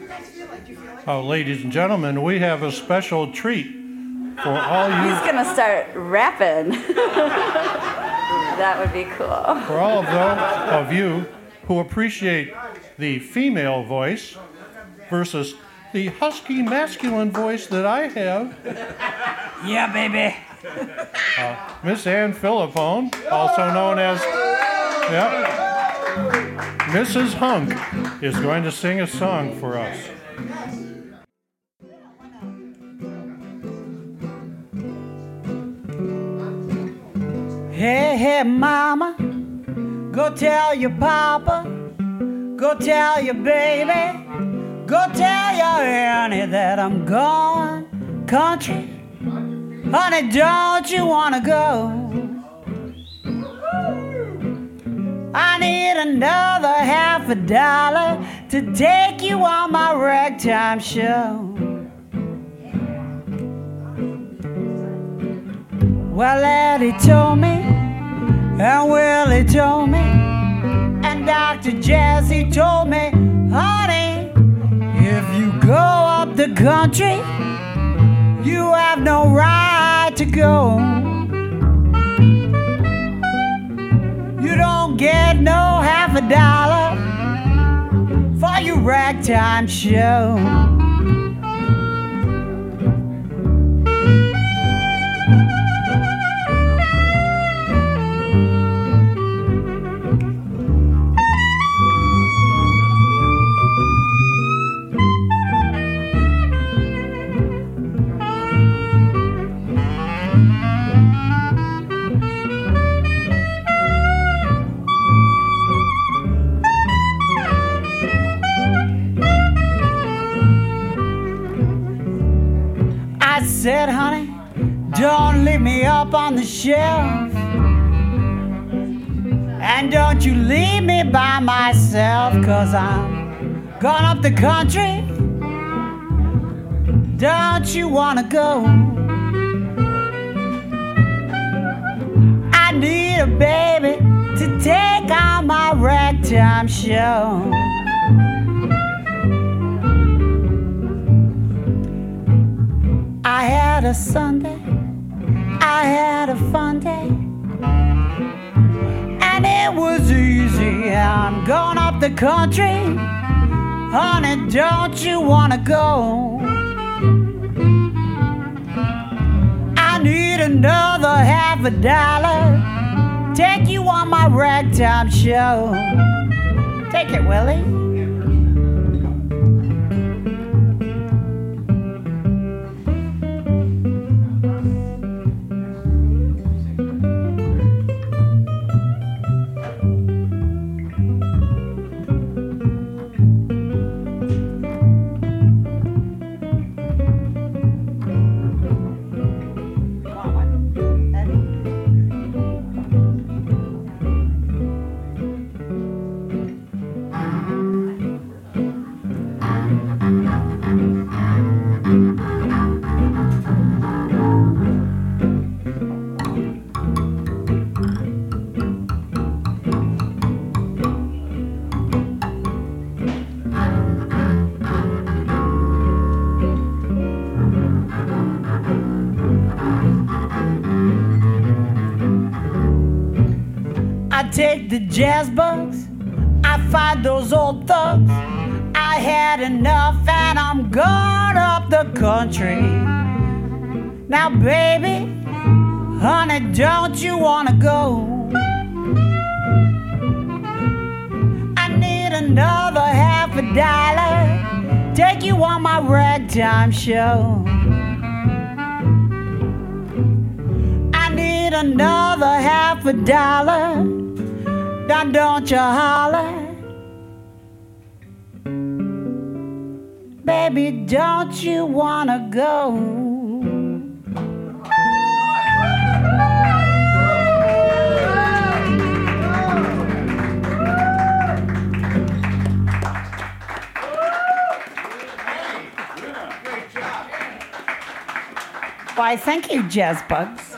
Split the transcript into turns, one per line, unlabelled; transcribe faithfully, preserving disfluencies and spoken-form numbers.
Uh, ladies and gentlemen, we have a special treat for all you.
He's gonna start rapping. That would be cool.
For all of those of you who appreciate the female voice versus the husky masculine voice that I have.
Yeah, baby.
Uh, Miss Ann Philippone, also known as, yep, Missus Hunk, is going to sing a song for us.
Hey, hey, mama, go tell your papa, go tell your baby, go tell your Annie that I'm gone country. Honey, don't you wanna go? I need another half a dollar to take you on my ragtime show. Well, Eddie told me, and Willie told me, and Doctor Jesse told me, honey, if you go up the country, you have no right to go. You don't get no half a dollar for your ragtime show. I said, honey, don't leave me up on the shelf, and don't you leave me by myself, 'cause I'm gone up the country. Don't you wanna go? I need a baby to take on my ragtime show. I had a Sunday, I had a fun day, and it was easy. I'm going up the country. Honey, don't you wanna go? I need another half a dollar, take you on my ragtime show. Take it, Willie. I take the jazz bugs, I find those old thugs. I had enough and I'm gone up the country. Now baby, honey, don't you wanna go? I need another half a dollar, take you on my ragtime show. I need another half a dollar, now don't you holler. Baby, don't you wanna go? Why, thank you, Jazz Bugs.